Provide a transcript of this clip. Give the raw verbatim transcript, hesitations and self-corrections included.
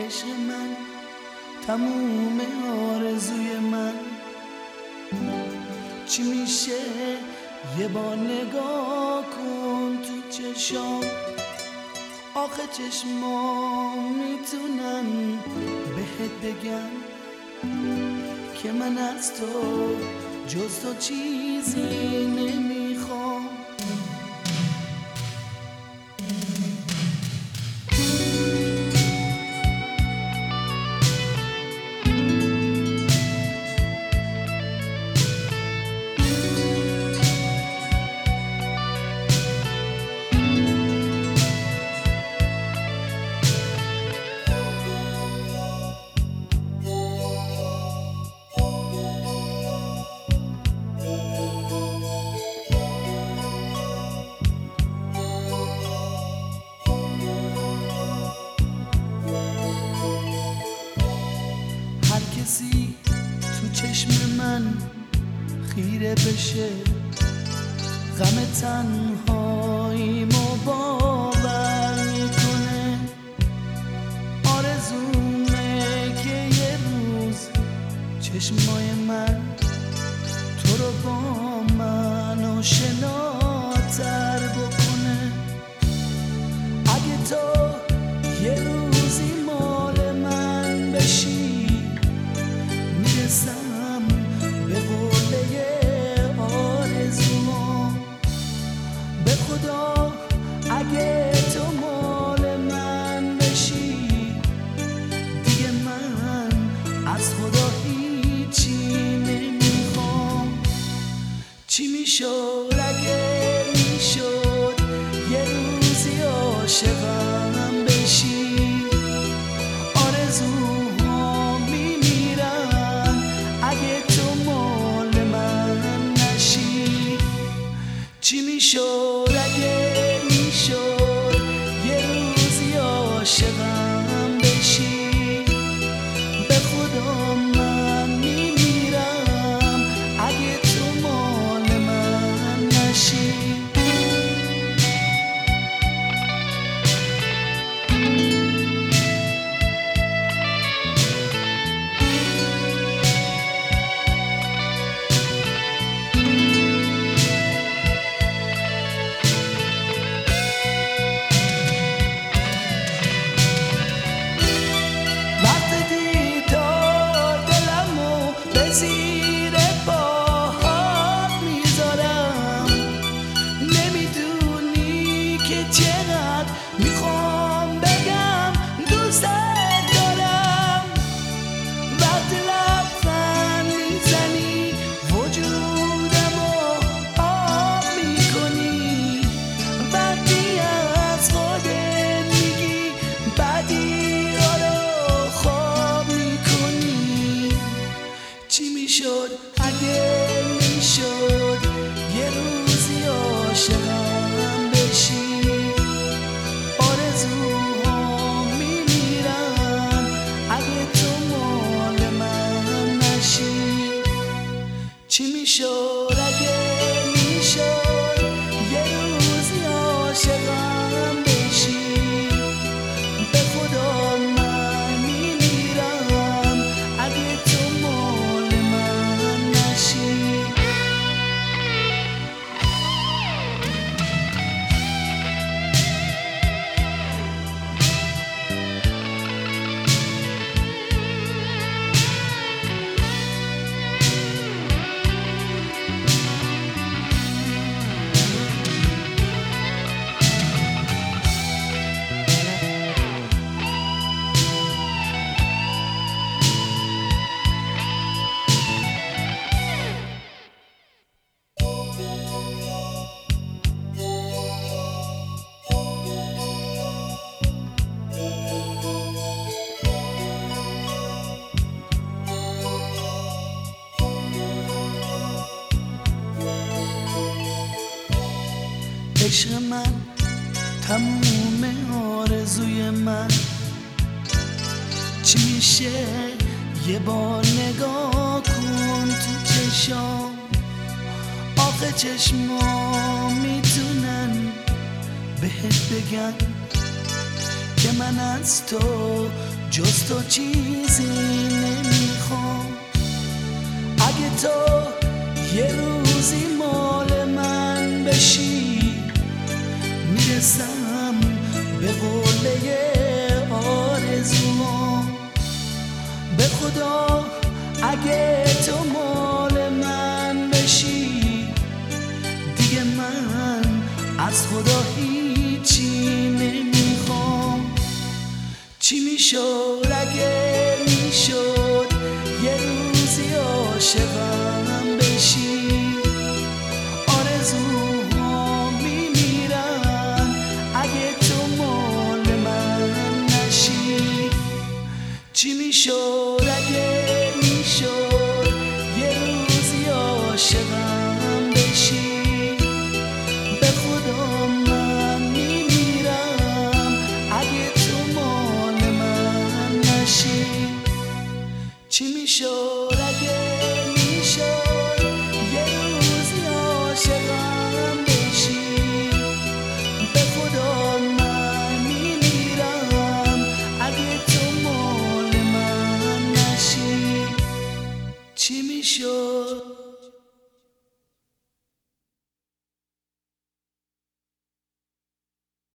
عشق من، تموم آرزوی من. چی میشه یه بار نگاه کن تو چشام، آخه چشمام میتونن بهت بگن که من از تو جز تو چیزی نمیخوام. کسی تو چشم من خیره بشه، غم تنهاییمو باور میکنه. آرزومه که یه روز چشمای من تو رو با من آشناتر بکنه. اگه تو یه روزی مال من بشی، میرسم به قله آرزوما. به خدا اگه تو مال من بشی، دیگه من از خدا هیچی نمیخوام. چی میشد اگه میشد یه روزی عاشقم بشی؟ آرزوها میمیرن اگه تو مال من نشی. چی میشد اگه میشد یه روزی عاشقم بشی؟ به خدا من میمیرم اگه تو مال من نشی. زیر پاهات میذارم، نمیدونی که چقدر میخوام بگم دوستت دارم. وقتی لبخند میزنی وجودمو آب میکنی، وقتی از خودت میگی بدی ها رو خواب میکنی. چی میشد اگه میشد یه روزی عاشقم بشی؟ آرزوها میمیرن اگه تو مال من نشی. چی میشد اگه میشد یه روزی عاشقم بشی؟ به خدا من میمیرم اگه تو مال من نشی. عشق من، تموم آرزوی من. چی میشه یه بار نگاه کن تو چشام، آخه چشمام میتونن بهت بگن که من از تو جز تو چیزی نمیخوام. اگه تو یه روزی مال من بشی میرسم به قله آرزوام. به خدا اگه تو مال من بشی دیگه من از خدا هیچی نمیخوام. چی میشد اگه میشد یه روزی عاشقم بشی؟ آرزوهام میمیرن اگه تو مال من نشی. چی میشد اگه میشد یه روزی عاشقم بشی؟ به خدا من میمیرم اگه تو مال من نشی. چی میشد اگه میشد یه روزی عاشقم بشی؟ به خدا من میمیرم اگه تو مال من نشی. چی میشد